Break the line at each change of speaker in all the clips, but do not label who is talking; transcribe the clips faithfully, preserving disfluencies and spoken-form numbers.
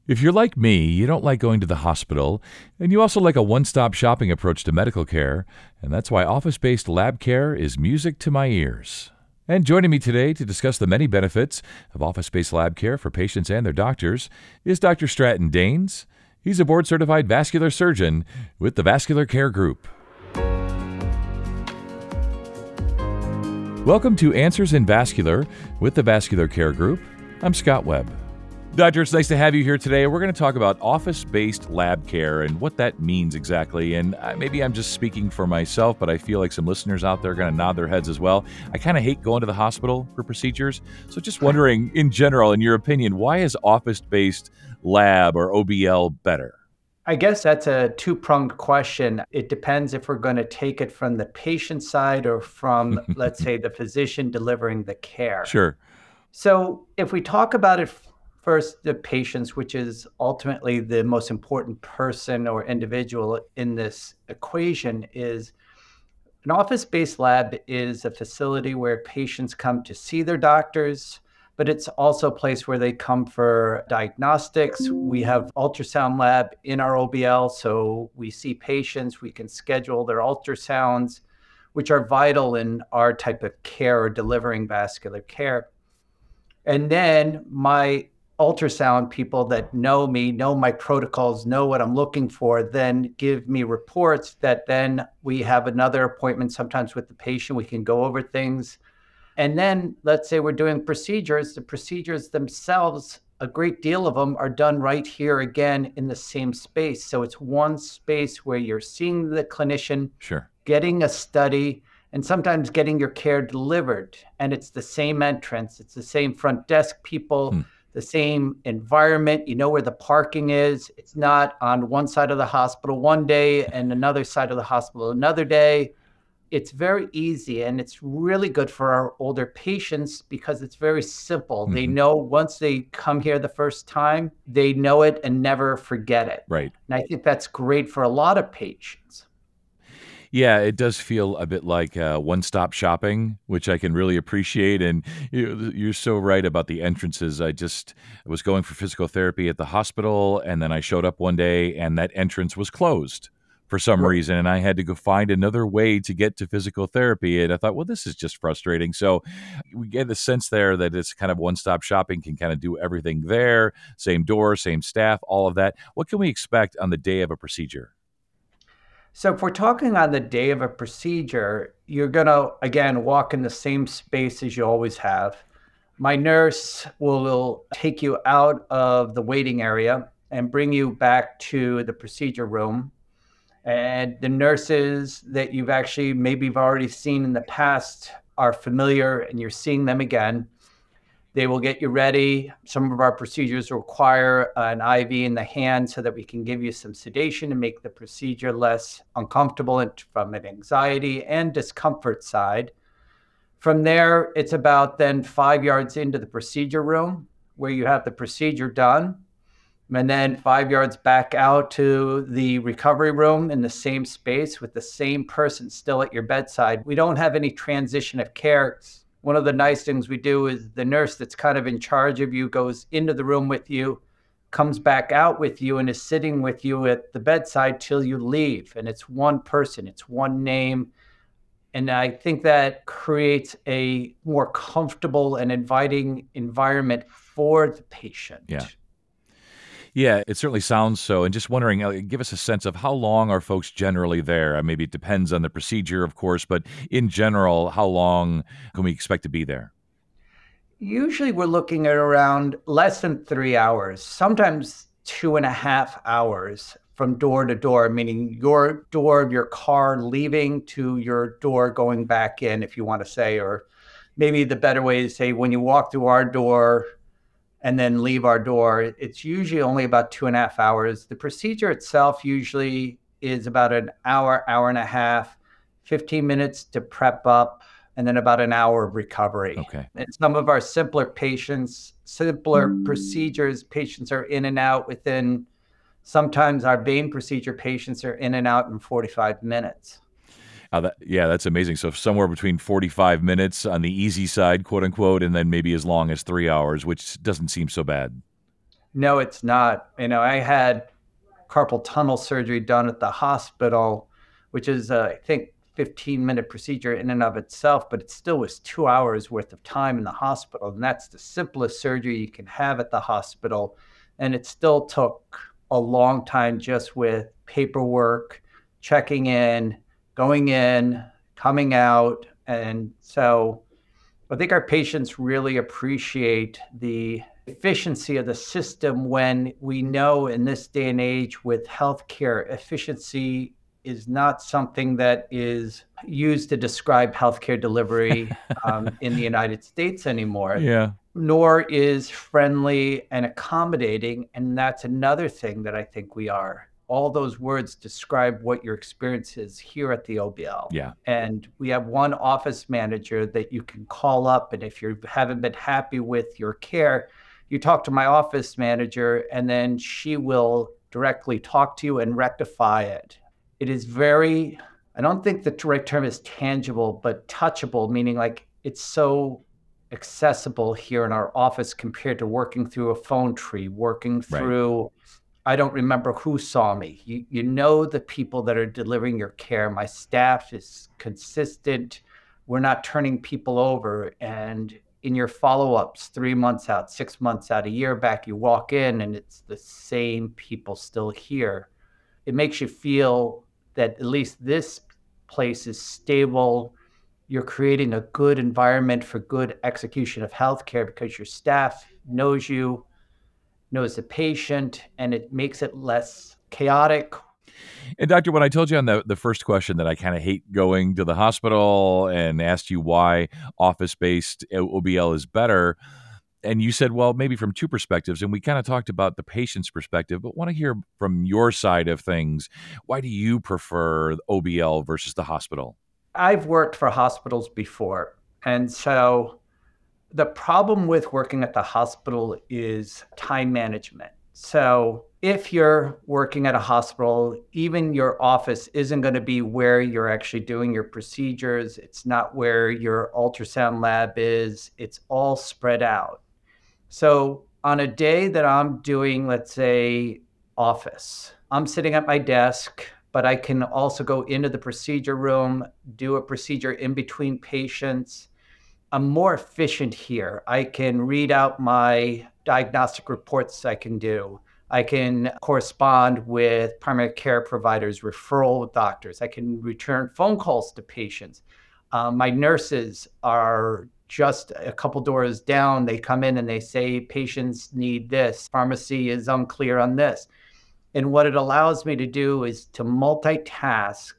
If you're like me, you don't like going to the hospital, and you also like a one stop shopping approach to medical care, and that's why office based lab care is music to my ears. And joining me today to discuss the many benefits of office based lab care for patients and their doctors is Doctor Stratton Daines. He's a board certified vascular surgeon with the Vascular Care Group. Welcome to Answers in Vascular with the Vascular Care Group. I'm Scott Webb. Doctor, it's nice to have you here today. We're going to talk about office-based lab care and what that means exactly. And maybe I'm just speaking for myself, but I feel like some listeners out there are going to nod their heads as well. I kind of hate going to the hospital for procedures. So just wondering, in general, in your opinion, why is office-based lab or O B L better?
I guess that's a two-pronged question. It depends if we're going to take it from the patient side or from, let's say, the physician delivering the care.
Sure.
So if we talk about it first, the patients, which is ultimately the most important person or individual in this equation, is an office-based lab is a facility where patients come to see their doctors, but it's also a place where they come for diagnostics. We have ultrasound lab in our O B L, so we see patients, we can schedule their ultrasounds, which are vital in our type of care or delivering vascular care. And then my ultrasound people that know me, know my protocols, know what I'm looking for, then give me reports that then we have another appointment sometimes with the patient. We can go over things. And then let's say we're doing procedures. The procedures themselves, a great deal of them are done right here again in the same space. So it's one space where you're seeing the clinician,
Sure.
getting a study, and sometimes getting your care delivered. And it's the same entrance. It's the same front desk people.
Hmm.
The same environment. You know where the parking is. It's not on one side of the hospital one day and another side of the hospital another day. It's very easy, and it's really good for our older patients because it's very simple.
Mm-hmm.
They know once they come here the first time, they know it and never forget it.
Right.
And I think that's great for a lot of patients.
Yeah, it does feel a bit like uh, one-stop shopping, which I can really appreciate. And you, you're so right about the entrances. I just I was going for physical therapy at the hospital, and then I showed up one day, and that entrance was closed for some
Sure.
reason, and I had to go find another way to get to physical therapy. And I thought, well, this is just frustrating. So we get the sense there that it's kind of one-stop shopping, can kind of do everything there, same door, same staff, all of that. What can we expect on the day of a procedure?
So if we're talking on the day of a procedure, you're going to, again, walk in the same space as you always have. My nurse will take you out of the waiting area and bring you back to the procedure room. And the nurses that you've actually maybe you've already seen in the past are familiar, and you're seeing them again. They will get you ready. Some of our procedures require an I V in the hand so that we can give you some sedation to make the procedure less uncomfortable and from an anxiety and discomfort side. From there, it's about then five yards into the procedure room where you have the procedure done. And then five yards back out to the recovery room in the same space with the same person still at your bedside. We don't have any transition of care. One of the nice things we do is the nurse that's kind of in charge of you goes into the room with you, comes back out with you, and is sitting with you at the bedside till you leave. And it's one person, it's one name. And I think that creates a more comfortable and inviting environment for the patient.
Yeah. Yeah, it certainly sounds so. And just wondering, uh, give us a sense of how long are folks generally there? Uh, maybe it depends on the procedure, of course, but in general, how long can we expect to be there?
Usually we're looking at around less than three hours, sometimes two and a half hours from door to door, meaning your door of your car leaving to your door going back in, if you want to say, or maybe the better way to say when you walk through our door and then leave our door, it's usually only about two and a half hours. The procedure itself usually is about an hour, hour and a half, fifteen minutes to prep up, and then about an hour of recovery.
Okay.
And some of our simpler patients, simpler procedures, patients are in and out within, sometimes our vein procedure patients are in and out in forty-five minutes.
Uh, that, yeah, that's amazing. So somewhere between forty-five minutes on the easy side, quote unquote, and then maybe as long as three hours, which doesn't seem so bad.
No, it's not. You know, I had carpal tunnel surgery done at the hospital, which is, uh, I think, fifteen minute procedure in and of itself, but it still was two hours worth of time in the hospital. And that's the simplest surgery you can have at the hospital. And it still took a long time just with paperwork, checking in, going in, coming out. And so I think our patients really appreciate the efficiency of the system when we know in this day and age with healthcare, efficiency is not something that is used to describe healthcare delivery um, in the United States anymore,
Yeah.
nor is friendly and accommodating. And that's another thing that I think we are. All those words describe what your experience is here at the O B L.
Yeah.
And we have one office manager that you can call up. And if you haven't been happy with your care, you talk to my office manager, and then she will directly talk to you and rectify it. It is very, I don't think the right term is tangible, but touchable, meaning like it's so accessible here in our office compared to working through a phone tree, working
Right.
through, I don't remember who saw me. You, you know, the people that are delivering your care. My staff is consistent. We're not turning people over. And in your follow ups, three months out, six months out, a year back, you walk in and it's the same people still here. It makes you feel that at least this place is stable. You're creating a good environment for good execution of healthcare because your staff knows you, knows the patient, and it makes it less chaotic.
And doctor, when I told you on the, the first question that I kind of hate going to the hospital and asked you why office-based O B L is better, and you said, well, maybe from two perspectives, and we kind of talked about the patient's perspective, but want to hear from your side of things. Why do you prefer O B L versus the hospital?
I've worked for hospitals before, and so the problem with working at the hospital is time management. So if you're working at a hospital, even your office isn't going to be where you're actually doing your procedures. It's not where your ultrasound lab is. It's all spread out. So on a day that I'm doing, let's say, office, I'm sitting at my desk, but I can also go into the procedure room, do a procedure in between patients. I'm more efficient here. I can read out my diagnostic reports I can do. I can correspond with primary care providers, referral doctors. I can return phone calls to patients. Um, my nurses are just a couple doors down. They come in and they say, patients need this. Pharmacy is unclear on this. And what it allows me to do is to multitask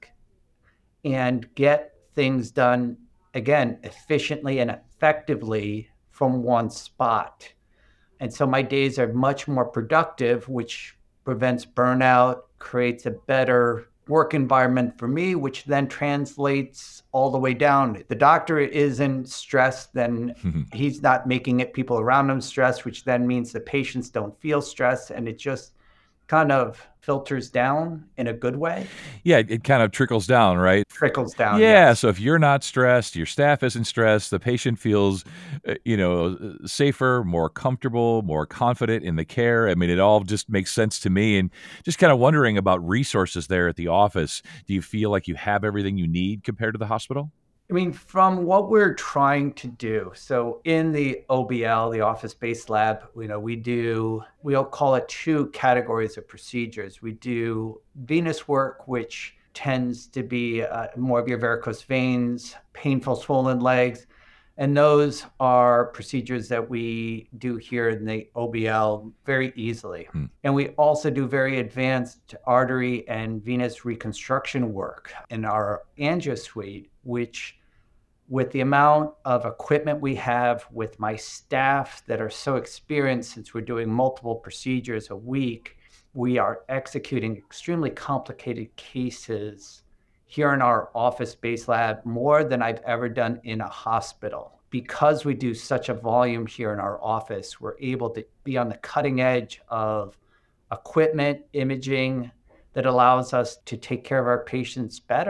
and get things done, again, efficiently and effectively from one spot. And so my days are much more productive, which prevents burnout, creates a better work environment for me, which then translates all the way down. If the doctor isn't stressed, then he's not making it people around him stressed, which then means the patients don't feel stressed. And it just kind of filters down in a good way.
Yeah, it, it kind of trickles down, right?
Trickles down,
Yeah,
yes.
so if you're not stressed, your staff isn't stressed, the patient feels, uh, you know, safer, more comfortable, more confident in the care. I mean, it all just makes sense to me. And just kind of wondering about resources there at the office. Do you feel like you have everything you need compared to the hospital?
I mean, from what we're trying to do, so in the O B L, the office-based lab, you know, we do, we'll call it two categories of procedures. We do venous work, which tends to be uh, more of your varicose veins, painful swollen legs. And those are procedures that we do here in the O B L very easily.
Hmm.
And we also do very advanced artery and venous reconstruction work in our angio suite, which with the amount of equipment we have, with my staff that are so experienced, since we're doing multiple procedures a week, we are executing extremely complicated cases here in our office-based lab more than I've ever done in a hospital. Because we do such a volume here in our office, we're able to be on the cutting edge of equipment, imaging that allows us to take care of our patients better.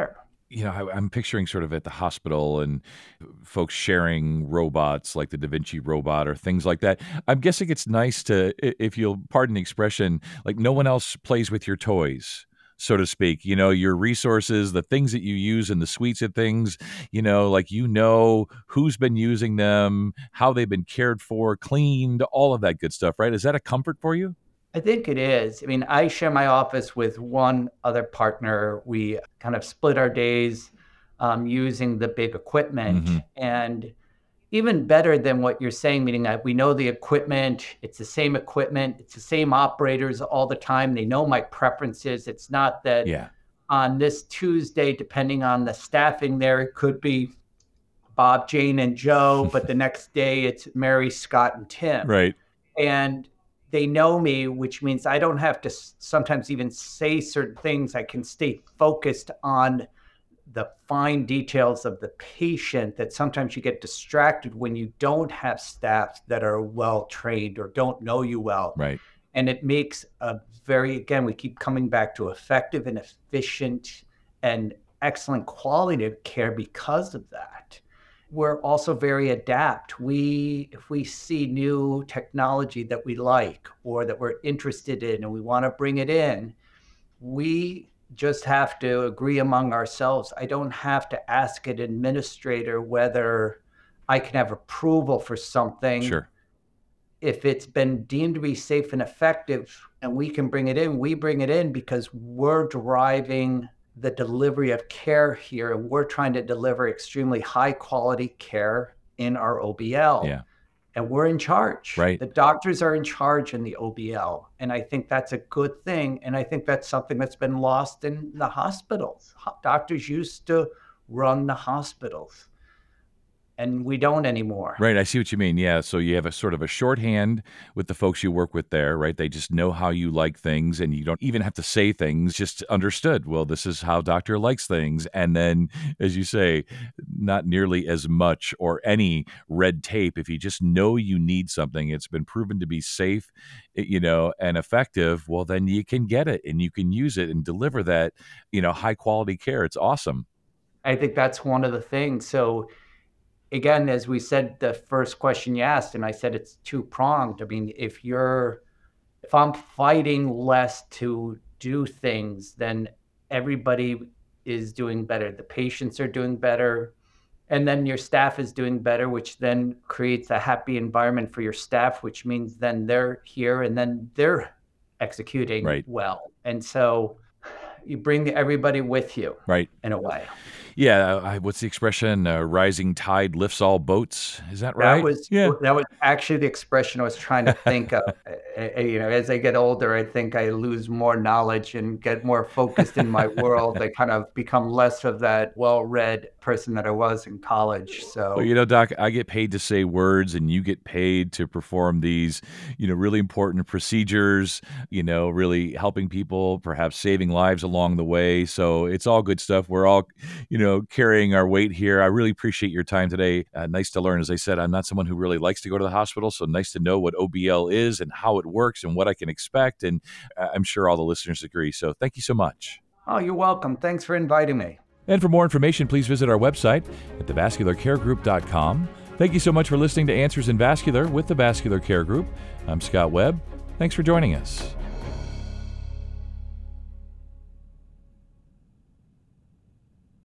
you know, I, I'm picturing sort of at the hospital and folks sharing robots like the Da Vinci robot or things like that. I'm guessing it's nice to, i- if you'll pardon the expression, like no one else plays with your toys, so to speak. You know, your resources, the things that you use in the suites of things, you know, like you know who's been using them, how they've been cared for, cleaned, all of that good stuff, right? Is that a comfort for you?
I think it is. I mean, I share my office with one other partner. We kind of split our days um, using the big equipment.
Hmm.
And even better than what you're saying, meaning that we know the equipment, it's the same equipment, it's the same operators all the time. They know my preferences. It's not that
Yeah.
on this Tuesday, depending on the staffing there, it could be Bob, Jane, and Joe, but the next day it's Mary, Scott, and Tim.
Right.
And they know me, which means I don't have to s- sometimes even say certain things. I can stay focused on the fine details of the patient that sometimes you get distracted when you don't have staff that are well trained or don't know you well.
Right.
And it makes a very, again, we keep coming back to effective and efficient and excellent quality of care because of that. We're also very adept. We, if we see new technology that we like or that we're interested in and we want to bring it in, we just have to agree among ourselves. I don't have to ask an administrator whether I can have approval for something.
Sure.
If it's been deemed to be safe and effective and we can bring it in, we bring it in because we're driving the delivery of care here and we're trying to deliver extremely high quality care in our O B L.
Yeah.
And we're in charge.
Right.
The doctors are in charge in the O B L. And I think that's a good thing. And I think that's something that's been lost in the hospitals. Ho- Doctors used to run the hospitals, and we don't anymore.
Right, I see what you mean. Yeah, so you have a sort of a shorthand with the folks you work with there, right? They just know how you like things, and you don't even have to say things, just understood. Well, this is how doctor likes things. And then, as you say, not nearly as much or any red tape. If you just know you need something, it's been proven to be safe, eh, you know, and effective, well, then you can get it and you can use it and deliver that, you know, high quality care. It's awesome.
I think that's one of the things. So again, as we said, the first question you asked, and I said it's two pronged. I mean, if you're, if I'm fighting less to do things, then everybody is doing better. The patients are doing better. And then your staff is doing better, which then creates a happy environment for your staff, which means then they're here and then they're executing
Right,
well. And so you bring everybody with you
right.
in a way.
Yeah, I, what's the expression? Uh, rising tide lifts all boats. Is that
That
right?
was
Yeah.
that was actually the expression I was trying to think of. Uh, uh, You know, as I get older, I think I lose more knowledge and get more focused in my world. I kind of become less of that well-read person that I was in college.
Well,
So
you know, Doc, I get paid to say words and you get paid to perform these, you know, really important procedures, you know, really helping people, perhaps saving lives along the way. So it's all good stuff. We're all, you know, carrying our weight here. I really appreciate your time today. Uh, nice to learn. As I said, I'm not someone who really likes to go to the hospital. So nice to know what O B L is and how it works and what I can expect. And uh, I'm sure all the listeners agree. So thank you so much.
oh, you're welcome. Thanks for inviting me.
And for more information, please visit our website at the vascular care group dot com. Thank you so much for listening to Answers in Vascular with the Vascular Care Group. I'm Scott Webb. Thanks for joining us.